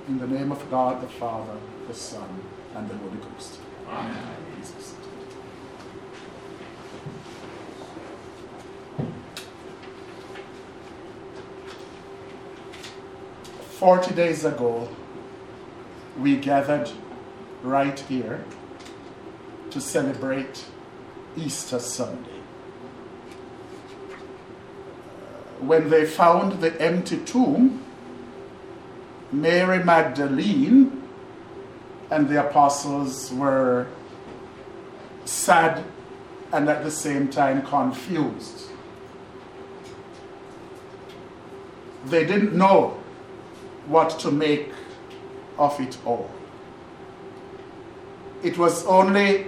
In the name of God, the Father, the Son, and the Holy Ghost. Amen. Jesus. 40 days ago, we gathered right here to celebrate Easter Sunday. When they found the empty tomb, Mary Magdalene and the apostles were sad and at the same time confused. They didn't know what to make of it all. It was only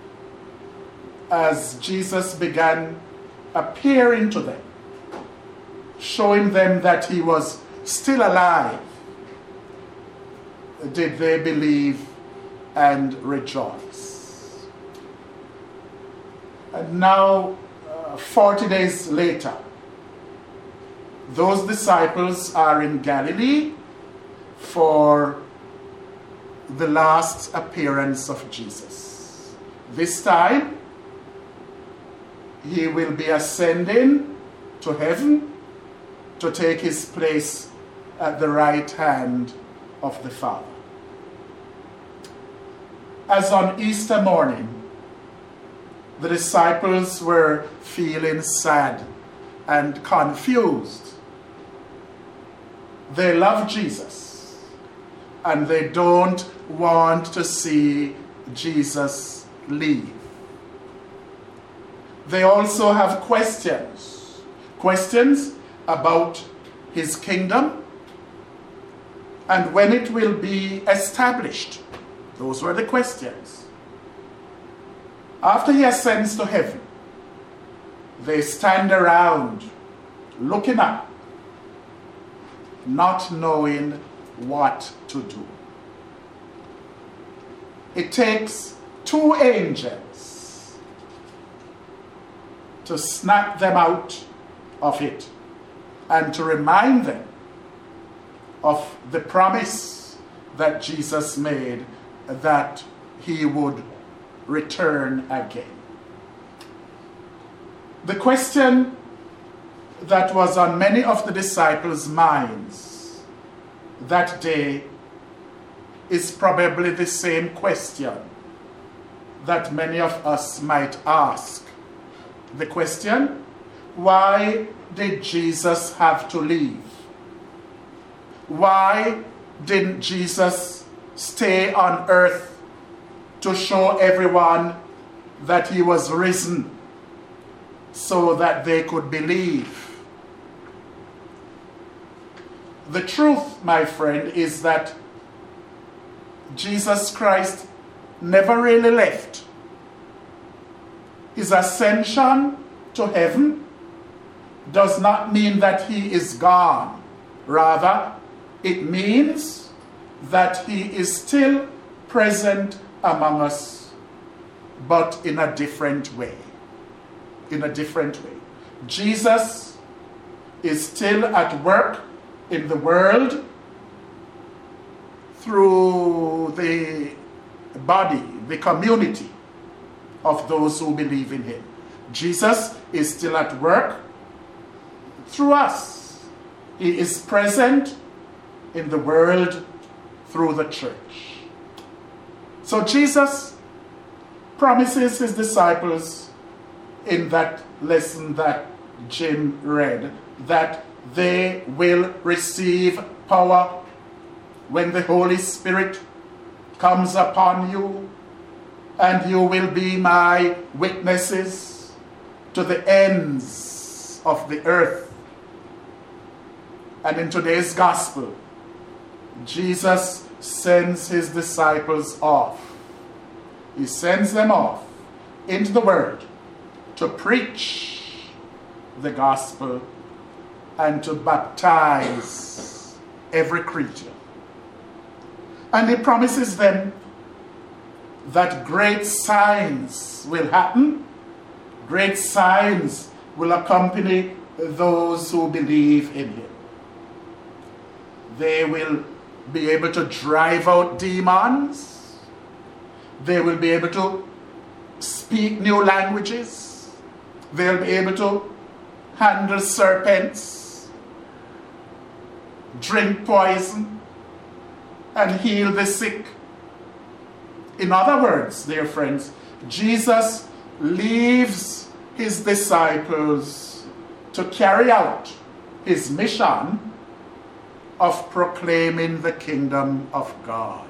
as Jesus began appearing to them, showing them that he was still alive, did they believe and rejoice. And now, 40 days later, those disciples are in Galilee for the last appearance of Jesus. This time, he will be ascending to heaven to take his place at the right hand of the Father. As on Easter morning, the disciples were feeling sad and confused. They love Jesus, and they don't want to see Jesus leave. They also have questions about his kingdom and when it will be established. Those were the questions. After he ascends to heaven, they stand around looking up, not knowing what to do. It takes 2 angels to snap them out of it and to remind them of the promise that Jesus made that he would return again. The question that was on many of the disciples' minds that day is probably the same question that many of us might ask. The question, why did Jesus have to leave? Why didn't Jesus stay on earth to show everyone that he was risen so that they could believe? The truth, my friend, is that Jesus Christ never really left. His ascension to heaven does not mean that he is gone. Rather, it means that he is still present among us, but in a different way. In a different way. Jesus is still at work in the world through the body, the community of those who believe in him. Jesus is still at work through us. He is present in the world through the church. So Jesus promises his disciples in that lesson that Jim read that they will receive power when the Holy Spirit comes upon you, and you will be my witnesses to the ends of the earth. And in today's gospel, Jesus sends his disciples off. He sends them off into the world to preach the gospel and to baptize every creature. And he promises them that great signs will happen. Great signs will accompany those who believe in him. They will be able to drive out demons. They will be able to speak new languages. They'll be able to handle serpents, drink poison, and heal the sick. In other words, dear friends, Jesus leaves his disciples to carry out his mission of proclaiming the kingdom of God.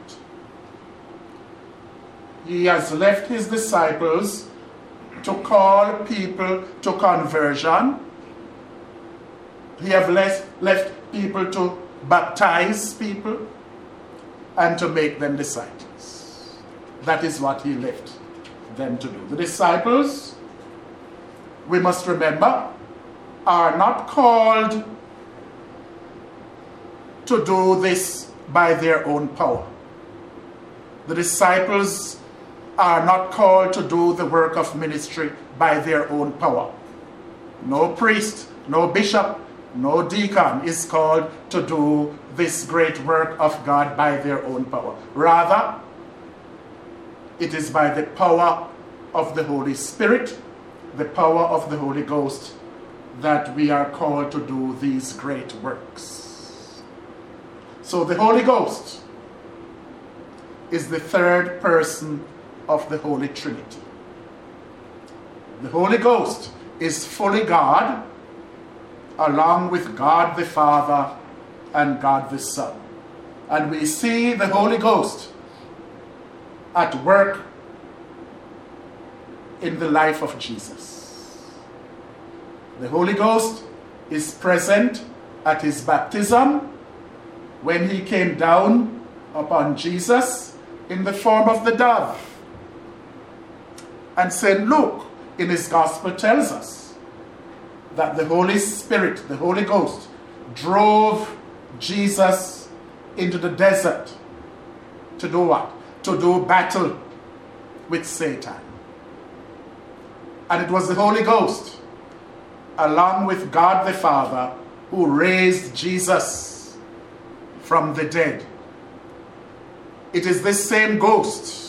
He has left his disciples to call people to conversion. He has left people to baptize people and to make them disciples. That is what he left them to do. The disciples, we must remember, are not called to do this by their own power. The disciples are not called to do the work of ministry by their own power. No priest, no bishop, no deacon is called to do this great work of God by their own power. Rather, it is by the power of the Holy Spirit, the power of the Holy Ghost, that we are called to do these great works. So the Holy Ghost is the third person of the Holy Trinity. The Holy Ghost is fully God, along with God the Father and God the Son. And we see the Holy Ghost at work in the life of Jesus. The Holy Ghost is present at his baptism when he came down upon Jesus in the form of the dove. And St. Luke in his gospel tells us that the Holy Spirit, the Holy Ghost, drove Jesus into the desert to do what? To do battle with Satan. And it was the Holy Ghost, along with God the Father, who raised Jesus from the dead. It is this same ghost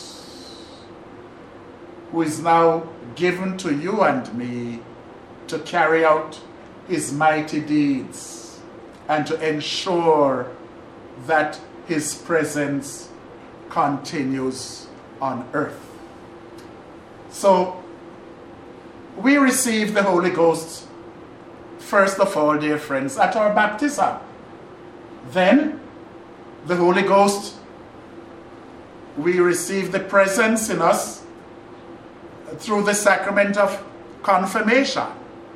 who is now given to you and me to carry out his mighty deeds and to ensure that his presence continues on earth. So, we receive the Holy Ghost, first of all, dear friends, at our baptism. Then, the Holy Ghost, we receive the presence in us through the sacrament of confirmation.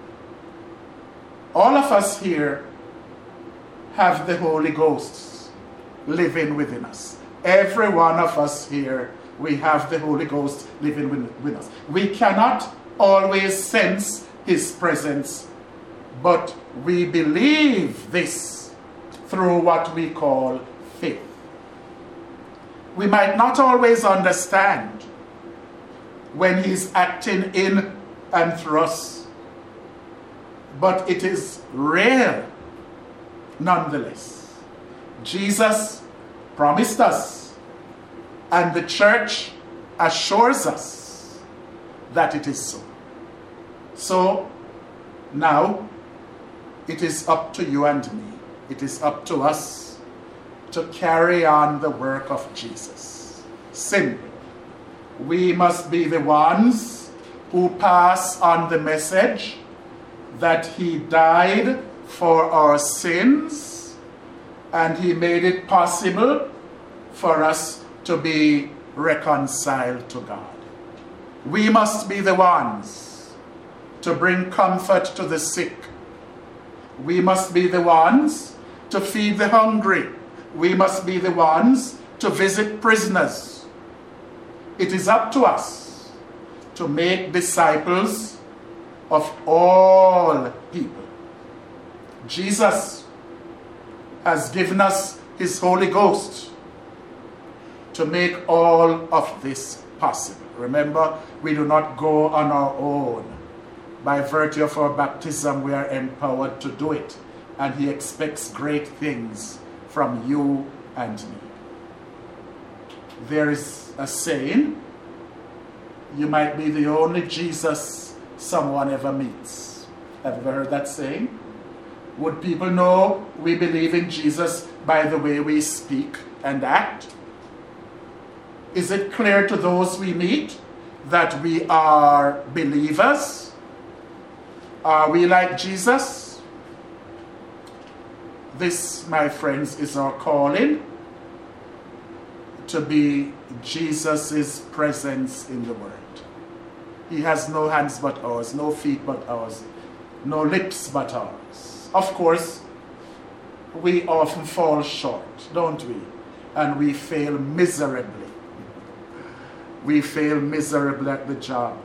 All of us here have the Holy Ghost living within us. Every one of us here, we have the Holy Ghost living within us. We cannot always sense his presence, but we believe this through what we call faith. We might not always understand when he's acting in and through us, but it is real nonetheless. Jesus promised us, and the church assures us that it is so. So now it is up to you and me. It is up to us to carry on the work of Jesus. Simply, we must be the ones who pass on the message that he died for our sins and he made it possible for us to be reconciled to God. We must be the ones to bring comfort to the sick. We must be the ones to feed the hungry. We must be the ones to visit prisoners. It is up to us to make disciples of all people. Jesus has given us his Holy Ghost to make all of this possible. Remember, we do not go on our own. By virtue of our baptism, we are empowered to do it. And he expects great things from you and me. There is a saying, you might be the only Jesus someone ever meets. Have you ever heard that saying? Would people know we believe in Jesus by the way we speak and act? Is it clear to those we meet that we are believers? Are we like Jesus? This, my friends, is our calling, to be Jesus' presence in the world. He has no hands but ours, no feet but ours, no lips but ours. Of course, we often fall short, don't we? And we fail miserably. We fail miserably at the job.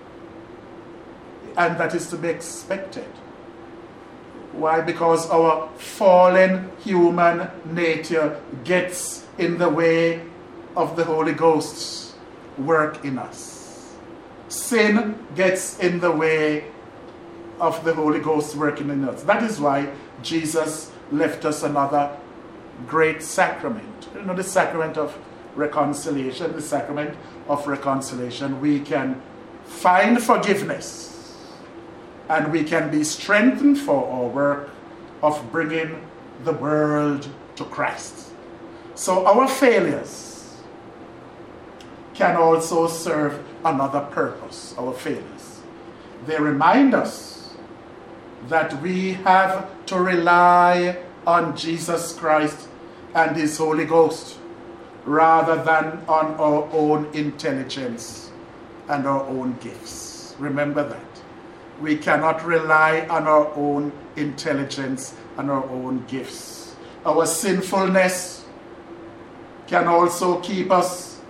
And that is to be expected. Why? Because our fallen human nature gets in the way of the Holy Ghost's work in us. Sin gets in the way of the Holy Ghost working in us. That is why Jesus left us another great sacrament. You know, the sacrament of reconciliation. The sacrament of reconciliation. We can find forgiveness and we can be strengthened for our work of bringing the world to Christ. So our failures can also serve another purpose, our failures. They remind us that we have to rely on Jesus Christ and His Holy Ghost rather than on our own intelligence and our own gifts. Remember that. We cannot rely on our own intelligence and our own gifts. Our sinfulness can also keep us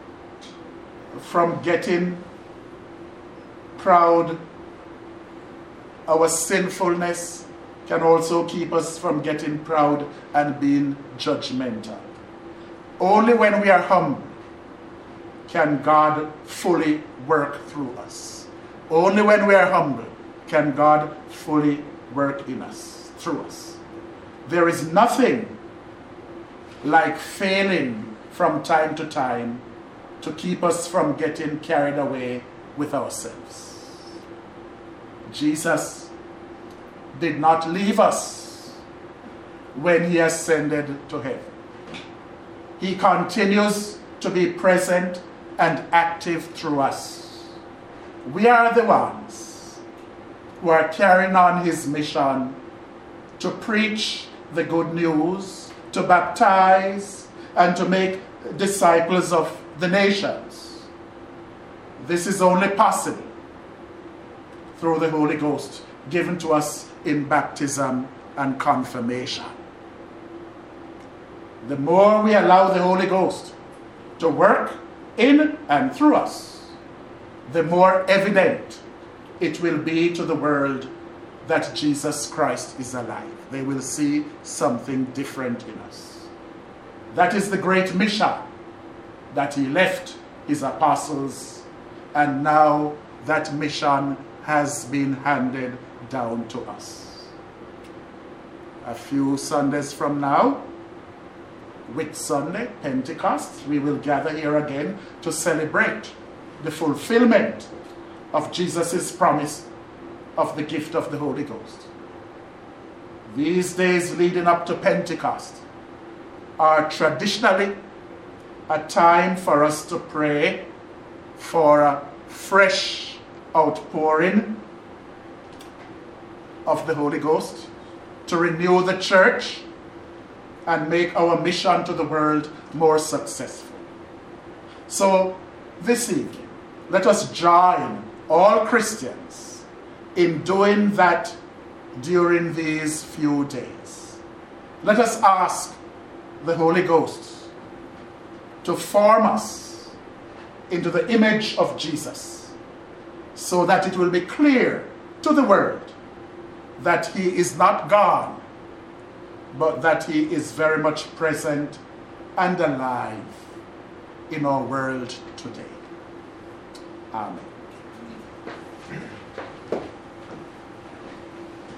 from getting proud. Our sinfulness can also keep us from getting proud and being judgmental. Only when we are humble can God fully work through us. Only when we are humble can God fully work in us, through us. There is nothing like failing from time to time to keep us from getting carried away with ourselves. Jesus did not leave us when He ascended to heaven. He continues to be present and active through us. We are the ones who are carrying on His mission to preach the good news, to baptize, and to make disciples of the nations. This is only possible through the Holy Ghost given to us in baptism and confirmation. The more we allow the Holy Ghost to work in and through us, the more evident it will be to the world that Jesus Christ is alive. They will see something different in us. That is the great mission that He left His apostles, and now that mission has been handed down to us. A few Sundays from now, Whit Sunday, Pentecost, we will gather here again to celebrate the fulfillment of Jesus' promise of the gift of the Holy Ghost. These days leading up to Pentecost are traditionally a time for us to pray for a fresh outpouring of the Holy Ghost, to renew the church and make our mission to the world more successful. So this evening, let us join all Christians in doing that during these few days. Let us ask the Holy Ghost to form us into the image of Jesus, so that it will be clear to the world that He is not gone, but that He is very much present and alive in our world today. Amen.